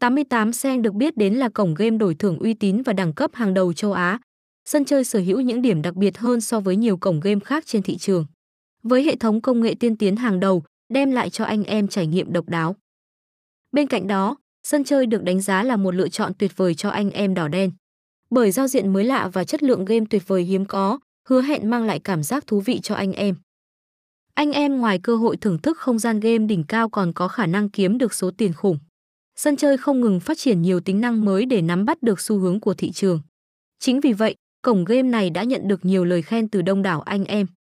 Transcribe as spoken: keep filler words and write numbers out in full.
tám mươi tám Cent được biết đến là cổng game đổi thưởng uy tín và đẳng cấp hàng đầu châu Á. Sân chơi sở hữu những điểm đặc biệt hơn so với nhiều cổng game khác trên thị trường. Với hệ thống công nghệ tiên tiến hàng đầu, đem lại cho anh em trải nghiệm độc đáo. Bên cạnh đó, sân chơi được đánh giá là một lựa chọn tuyệt vời cho anh em đỏ đen. Bởi giao diện mới lạ và chất lượng game tuyệt vời hiếm có, hứa hẹn mang lại cảm giác thú vị cho anh em. Anh em ngoài cơ hội thưởng thức không gian game đỉnh cao còn có khả năng kiếm được số tiền khủng. Sân chơi không ngừng phát triển nhiều tính năng mới để nắm bắt được xu hướng của thị trường. Chính vì vậy, cổng game này đã nhận được nhiều lời khen từ đông đảo anh em.